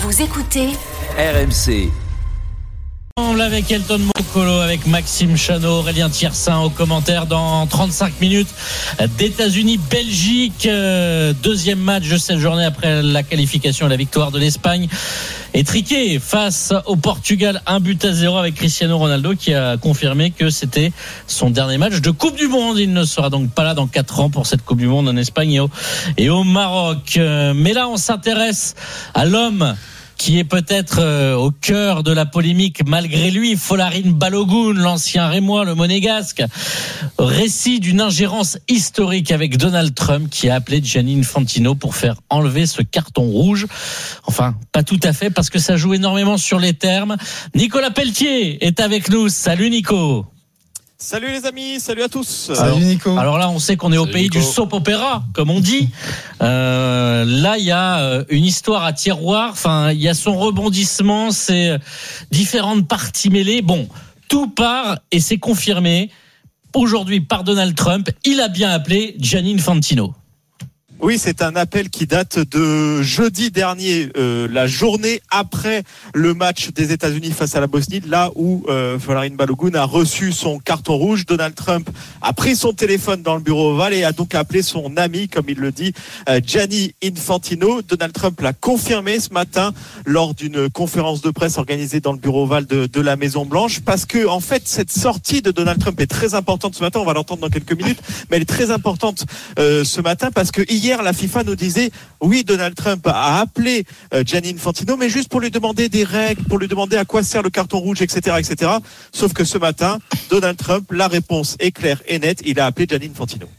Vous écoutez RMC. Avec Elton Mokolo, avec Maxime Chanot, Aurélien Thiersin au commentaire dans 35 minutes d'États-Unis-Belgique. Deuxième match de cette journée après la qualification et la victoire de l'Espagne. Étriqué face au Portugal, 1-0 avec Cristiano Ronaldo qui a confirmé que c'était son dernier match de Coupe du Monde. Il ne sera donc pas là dans 4 ans pour cette Coupe du Monde en Espagne et au Maroc. Mais là, on s'intéresse à l'homme qui est peut-être au cœur de la polémique malgré lui, Folarin Balogun, l'ancien Rémois, le Monégasque. Récit d'une ingérence historique avec Donald Trump qui a appelé Gianni Infantino pour faire enlever ce carton rouge. Enfin, pas tout à fait parce que ça joue énormément sur les termes. Nicolas Pelletier est avec nous. Salut Nico. Salut les amis, salut à tous. Salut Nico. Alors là, on sait qu'on est au pays Nico. Du soap opéra, comme on dit. Là, il y a une histoire à tiroir. Enfin, il y a son rebondissement, c'est différentes parties mêlées. Bon, tout part et c'est confirmé aujourd'hui par Donald Trump. Il a bien appelé Gianni Infantino. Oui, c'est un appel qui date de jeudi dernier, la journée après le match des États-Unis face à la Bosnie, là où Folarin Balogun a reçu son carton rouge. Donald Trump a pris son téléphone dans le bureau ovale et a donc appelé son ami, comme il le dit, Gianni Infantino. Donald Trump l'a confirmé ce matin lors d'une conférence de presse organisée dans le bureau ovale de la Maison-Blanche, parce que en fait, cette sortie de Donald Trump est très importante ce matin. On va l'entendre dans quelques minutes, mais elle est très importante ce matin parce que hier, la FIFA nous disait, oui, Donald Trump a appelé Gianni Infantino, mais juste pour lui demander des règles, pour lui demander à quoi sert le carton rouge, etc., etc. Sauf que ce matin, Donald Trump, la réponse est claire et nette, il a appelé Gianni Infantino.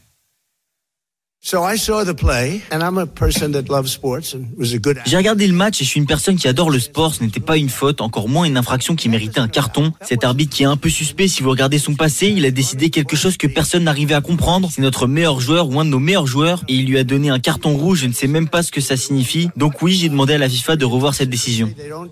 J'ai regardé le match et je suis une personne qui adore le sport. Ce n'était pas une faute, encore moins une infraction qui méritait un carton. Cet arbitre qui est un peu suspect, si vous regardez son passé, il a décidé quelque chose que personne n'arrivait à comprendre. C'est notre meilleur joueur ou un de nos meilleurs joueurs et il lui a donné un carton rouge. Je ne sais même pas ce que ça signifie. Donc oui, j'ai demandé à la FIFA de revoir cette décision.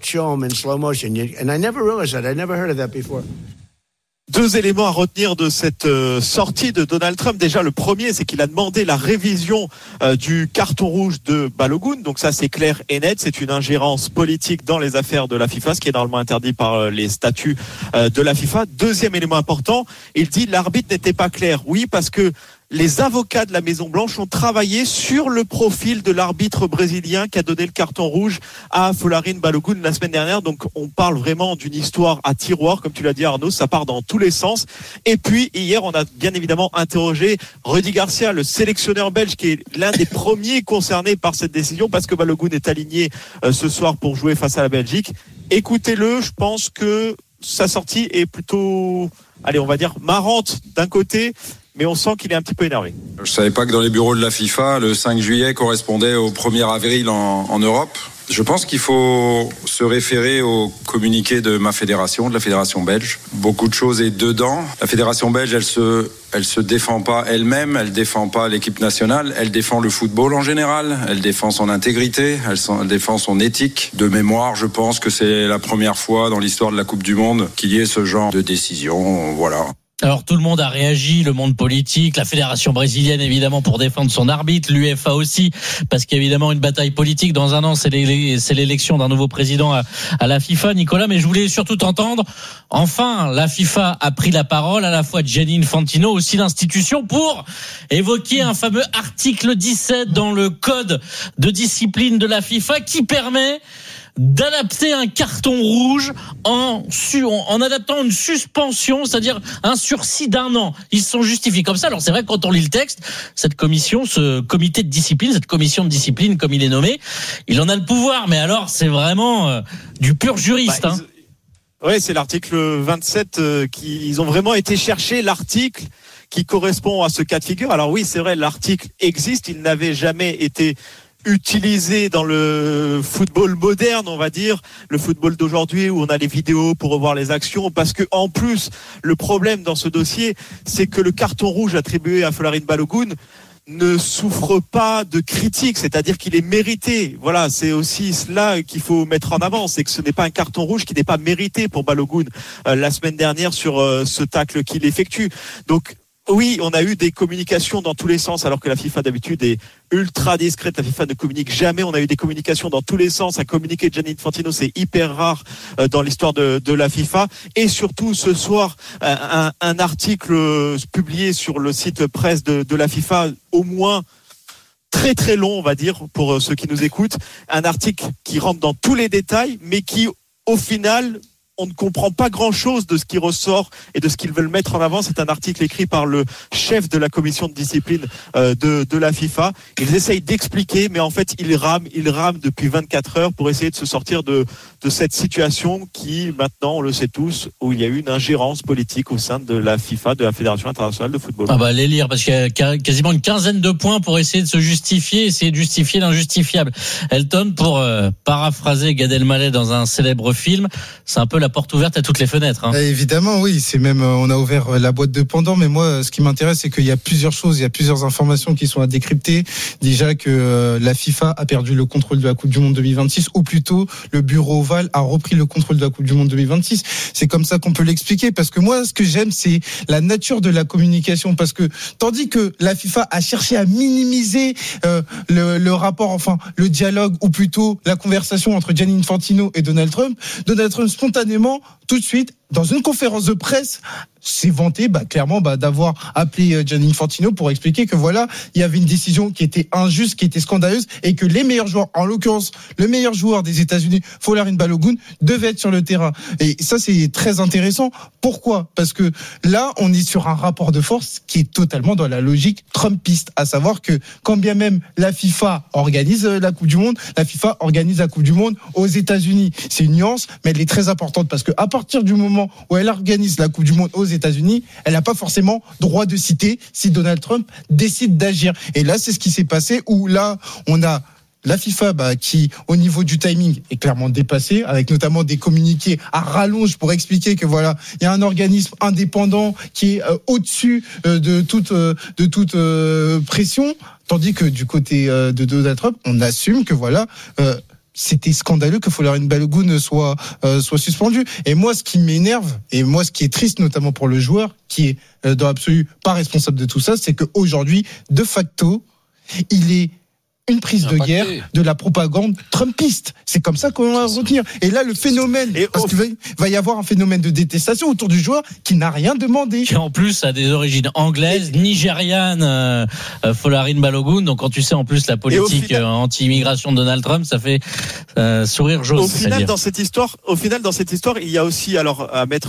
Deux éléments à retenir de cette sortie de Donald Trump. Déjà, le premier, c'est qu'il a demandé la révision du carton rouge de Balogun. Donc ça, c'est clair et net. C'est une ingérence politique dans les affaires de la FIFA, ce qui est normalement interdit par les statuts de la FIFA. Deuxième élément important, il dit l'arbitre n'était pas clair. Oui, parce que les avocats de la Maison-Blanche ont travaillé sur le profil de l'arbitre brésilien qui a donné le carton rouge à Folarin Balogun la semaine dernière. Donc on parle vraiment d'une histoire à tiroir, comme tu l'as dit Arnaud, ça part dans tous les sens. Et puis hier, on a bien évidemment interrogé Rudy Garcia, le sélectionneur belge, qui est l'un des premiers concernés par cette décision, parce que Balogun est aligné ce soir pour jouer face à la Belgique. Écoutez-le, je pense que sa sortie est plutôt, allez, on va dire marrante d'un côté, mais on sent qu'il est un petit peu énervé. Je savais pas que dans les bureaux de la FIFA, le 5 juillet correspondait au 1er avril en Europe. Je pense qu'il faut se référer au communiqué de ma fédération, de la fédération belge. Beaucoup de choses est dedans. La fédération belge, elle se défend pas elle-même, elle défend pas l'équipe nationale, elle défend le football en général, elle défend son intégrité, elle défend son éthique. De mémoire, je pense que c'est la première fois dans l'histoire de la Coupe du Monde qu'il y ait ce genre de décision. Voilà. Alors tout le monde a réagi, le monde politique, la fédération brésilienne évidemment pour défendre son arbitre, l'UEFA aussi, parce qu'il y a évidemment une bataille politique. Dans un an, c'est l'élection d'un nouveau président à la FIFA, Nicolas, mais je voulais surtout t'entendre. Enfin, la FIFA a pris la parole, à la fois Gianni Infantino, aussi l'institution, pour évoquer un fameux article 17 dans le code de discipline de la FIFA qui permet d'adapter un carton rouge en adaptant une suspension, c'est-à-dire un sursis d'1 an. Ils se sont justifiés comme ça. Alors c'est vrai que quand on lit le texte, cette commission, ce comité de discipline, cette commission de discipline comme il est nommé, il en a le pouvoir, mais alors c'est vraiment du pur juriste. Oui, c'est l'article 27 ils ont vraiment été chercher l'article qui correspond à ce cas de figure. Alors oui, c'est vrai, l'article existe, il n'avait jamais été utilisé dans le football moderne, on va dire, le football d'aujourd'hui où on a les vidéos pour revoir les actions, parce que en plus, le problème dans ce dossier, c'est que le carton rouge attribué à Folarin Balogun ne souffre pas de critiques, c'est-à-dire qu'il est mérité. Voilà, c'est aussi cela qu'il faut mettre en avant, c'est que ce n'est pas un carton rouge qui n'est pas mérité pour Balogun la semaine dernière sur ce tacle qu'il effectue. Donc Oui, on a eu des communications dans tous les sens, alors que la FIFA d'habitude est ultra discrète. La FIFA ne communique jamais. On a eu des communications dans tous les sens. Un communiqué de Gianni Infantino, c'est hyper rare dans l'histoire de la FIFA. Et surtout, ce soir, un article publié sur le site presse de la FIFA, au moins très très long, on va dire, pour ceux qui nous écoutent. Un article qui rentre dans tous les détails, mais qui, au final, on ne comprend pas grand-chose de ce qui ressort et de ce qu'ils veulent mettre en avant. C'est un article écrit par le chef de la commission de discipline de la FIFA. Ils essayent d'expliquer, mais en fait, ils rament depuis 24 heures pour essayer de se sortir de cette situation qui, maintenant, on le sait tous, où il y a eu une ingérence politique au sein de la FIFA, de la Fédération internationale de football. Ah bah, les lire, parce qu'il y a quasiment une quinzaine de points pour essayer de se justifier, essayer de justifier l'injustifiable. Elton, pour paraphraser Gad Elmaleh dans un célèbre film, c'est un peu la porte ouverte à toutes les fenêtres. Hein. Évidemment, oui. C'est même, on a ouvert la boîte de Pandore, mais moi, ce qui m'intéresse, c'est qu'il y a plusieurs choses, il y a plusieurs informations qui sont à décrypter. Déjà que la FIFA a perdu le contrôle de la Coupe du Monde 2026, ou plutôt le bureau ovale a repris le contrôle de la Coupe du Monde 2026. C'est comme ça qu'on peut l'expliquer, parce que moi, ce que j'aime, c'est la nature de la communication, parce que tandis que la FIFA a cherché à minimiser le rapport, enfin le dialogue, ou plutôt la conversation entre Gianni Infantino et Donald Trump spontanément, tout de suite, dans une conférence de presse, s'est vanté clairement d'avoir appelé Gianni Infantino pour expliquer que voilà, il y avait une décision qui était injuste, qui était scandaleuse, et que les meilleurs joueurs, en l'occurrence le meilleur joueur des États-Unis, Folarin Balogun, devait être sur le terrain. Et ça, c'est très intéressant. Pourquoi ? Parce que là, on est sur un rapport de force qui est totalement dans la logique trumpiste, à savoir que quand bien même la FIFA organise la Coupe du Monde, la FIFA organise la Coupe du Monde aux États-Unis. C'est une nuance, mais elle est très importante, parce que à partir du moment où elle organise la Coupe du Monde aux États-Unis, elle n'a pas forcément droit de citer si Donald Trump décide d'agir. Et là, c'est ce qui s'est passé, où là, on a la FIFA qui, au niveau du timing, est clairement dépassée, avec notamment des communiqués à rallonge pour expliquer que voilà, il y a un organisme indépendant qui est au-dessus de toute pression, tandis que du côté de Donald Trump, on assume que voilà. C'était scandaleux que Folarin Balogun soit suspendu. Et moi, ce qui m'énerve, et moi, ce qui est triste, notamment pour le joueur, qui est dans l'absolu pas responsable de tout ça, c'est qu'aujourd'hui, de facto, il est une prise de guerre de la propagande trumpiste. C'est comme ça qu'on va retenir. Et là, le phénomène, parce qu'il va y avoir un phénomène de détestation autour du joueur qui n'a rien demandé. Qui en plus a des origines anglaises, nigérianes, Folarin Balogun. Donc quand tu sais en plus la politique anti-immigration de Donald Trump, ça fait sourire jaune. Au final, dans cette histoire, il y a aussi, alors, à mettre,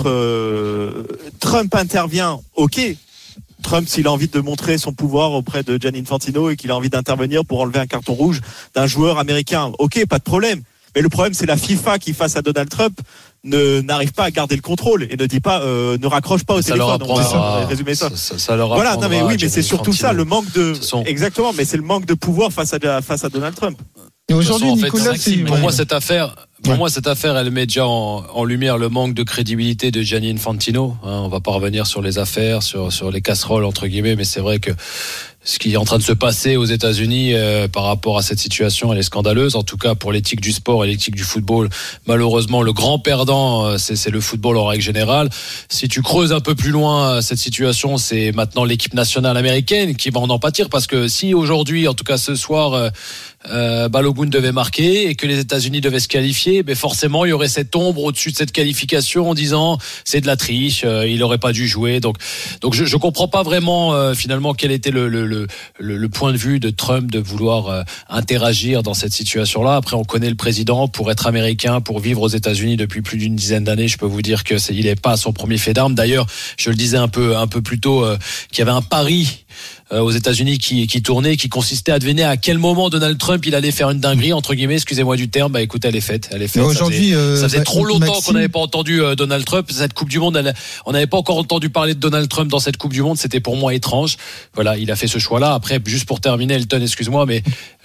Trump intervient, ok. Trump, s'il a envie de montrer son pouvoir auprès de Gianni Infantino et qu'il a envie d'intervenir pour enlever un carton rouge d'un joueur américain, ok, pas de problème. Mais le problème, c'est la FIFA qui, face à Donald Trump, n'arrive pas à garder le contrôle et ne dit pas, ne raccroche pas au téléphone. On va résumer ça. Ça leur voilà, non mais oui, mais c'est surtout ça, le manque de, exactement, mais c'est le manque de pouvoir face à Donald Trump. Et aujourd'hui, Nicolas, pour moi, cette affaire, elle met déjà en lumière le manque de crédibilité de Gianni Infantino. On va pas revenir sur les affaires, sur les casseroles entre guillemets, mais c'est vrai que ce qui est en train de se passer aux États-Unis par rapport à cette situation, elle est scandaleuse. En tout cas, pour l'éthique du sport et l'éthique du football, malheureusement, le grand perdant, c'est le football en règle générale. Si tu creuses un peu plus loin cette situation, c'est maintenant l'équipe nationale américaine qui va en pâtir, parce que si aujourd'hui, en tout cas ce soir, Balogun devait marquer et que les États-Unis devaient se qualifier, ben forcément il y aurait cette ombre au-dessus de cette qualification en disant c'est de la triche, il aurait pas dû jouer. Donc je comprends pas vraiment finalement quel était le point de vue de Trump de vouloir interagir dans cette situation-là. Après, on connaît le président, pour être américain, pour vivre aux États-Unis depuis plus d'une dizaine d'années, je peux vous dire que il n'est pas à son premier fait d'armes. D'ailleurs, je le disais un peu plus tôt, qu'il y avait un pari aux États-Unis qui tournait, qui consistait à deviner à quel moment Donald Trump il allait faire une dinguerie, entre guillemets, excusez-moi du terme. Bah écoutez, elle est faite. Aujourd'hui, ça faisait trop longtemps qu'on n'avait pas entendu Donald Trump. Cette Coupe du Monde, on n'avait pas encore entendu parler de Donald Trump dans cette Coupe du Monde. C'était pour moi étrange. Voilà, il a fait ce choix-là. Après, juste pour terminer, Elton, excuse-moi, mais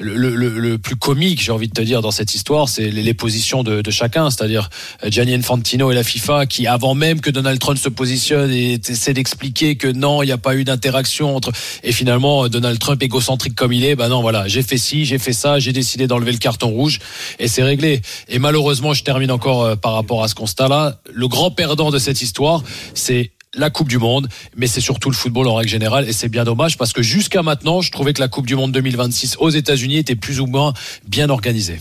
le plus comique, j'ai envie de te dire, dans cette histoire, c'est les positions de chacun, c'est-à-dire Gianni Infantino et la FIFA, qui avant même que Donald Trump se positionne et essaie d'expliquer que non, il n'y a pas eu d'interaction entre. Et finalement, Donald Trump, égocentrique comme il est, bah non, voilà, j'ai fait ci, j'ai fait ça, j'ai décidé d'enlever le carton rouge et c'est réglé. Et malheureusement, je termine encore par rapport à ce constat-là. Le grand perdant de cette histoire, c'est la Coupe du Monde, mais c'est surtout le football en règle générale, et c'est bien dommage parce que jusqu'à maintenant, je trouvais que la Coupe du Monde 2026 aux États-Unis était plus ou moins bien organisée.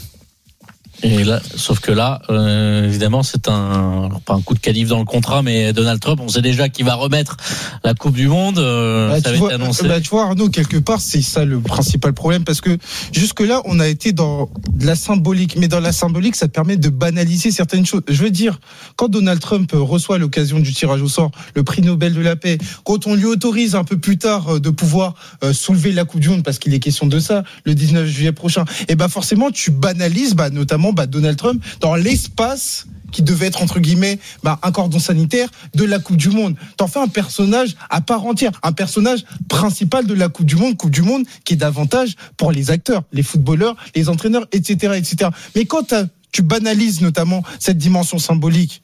Et là, sauf que là, évidemment, c'est alors pas un coup de canif dans le contrat, mais Donald Trump, on sait déjà qu'il va remettre la Coupe du Monde. Ça va être annoncé. Tu vois, Arnaud, quelque part, c'est ça le principal problème, parce que jusque-là, on a été dans de la symbolique, mais dans la symbolique, ça permet de banaliser certaines choses. Je veux dire, quand Donald Trump reçoit à l'occasion du tirage au sort le prix Nobel de la paix, quand on lui autorise un peu plus tard de pouvoir soulever la Coupe du Monde, parce qu'il est question de ça, le 19 juillet prochain, et forcément, tu banalises, notamment Donald Trump dans l'espace qui devait être entre guillemets un cordon sanitaire de la Coupe du Monde. T'en fais un personnage à part entière, un personnage principal de la Coupe du Monde qui est davantage pour les acteurs, les footballeurs, les entraîneurs, etc., etc. Mais quand tu banalises notamment cette dimension symbolique,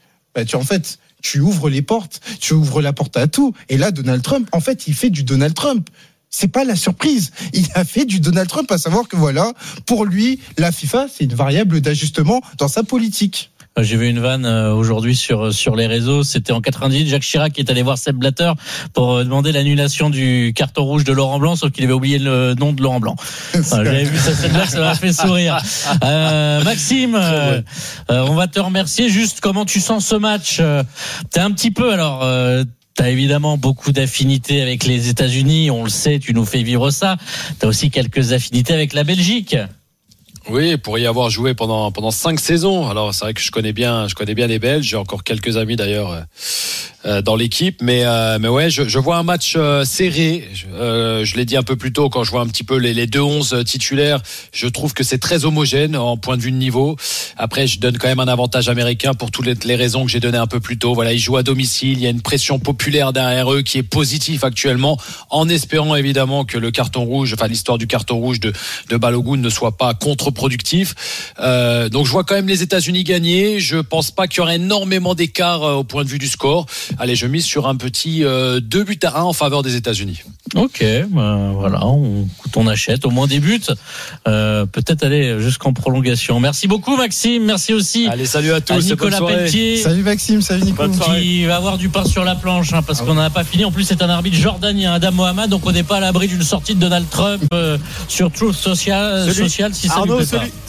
tu ouvres les portes, tu ouvres la porte à tout. Et là, Donald Trump, en fait, il fait du Donald Trump. C'est pas la surprise. Il a fait du Donald Trump, à savoir que pour lui, la FIFA, c'est une variable d'ajustement dans sa politique. J'ai vu une vanne aujourd'hui sur les réseaux. C'était en 98, Jacques Chirac qui est allé voir Sepp Blatter pour demander l'annulation du carton rouge de Laurent Blanc, sauf qu'il avait oublié le nom de Laurent Blanc. J'avais vu cette scène-là, ça m'a fait sourire. Maxime, on va te remercier. Juste comment tu sens ce match? T'es un petit peu t'as évidemment beaucoup d'affinités avec les États-Unis, on le sait, tu nous fais vivre ça. T'as aussi quelques affinités avec la Belgique. Oui, pour y avoir joué pendant 5 saisons. Alors c'est vrai que je connais bien les Belges. J'ai encore quelques amis d'ailleurs dans l'équipe, mais ouais, je vois un match serré. Je l'ai dit un peu plus tôt quand je vois un petit peu les 2-11 titulaires. Je trouve que c'est très homogène en point de vue de niveau. Après, je donne quand même un avantage américain pour toutes les raisons que j'ai données un peu plus tôt. Voilà, ils jouent à domicile. Il y a une pression populaire derrière eux qui est positive actuellement, en espérant évidemment que le carton rouge, l'histoire du carton rouge de Balogun ne soit pas contre-productif. Donc je vois quand même les États-Unis gagner. Je pense pas qu'il y aurait énormément d'écart au point de vue du score. Allez, je mise sur un petit 2-1 en faveur des États-Unis. Ok, voilà, on achète au moins des buts. Peut-être aller jusqu'en prolongation. Merci beaucoup Maxime, merci aussi. Allez, salut à tous. À Nicolas Pelletier. Salut Maxime, salut Nicolas. Qui va avoir du pain sur la planche, parce qu'on n'a pas fini. En plus, c'est un arbitre jordanien, Adam Mohamed, donc on n'est pas à l'abri d'une sortie de Donald Trump sur Truth Social si ça lui plaît pas.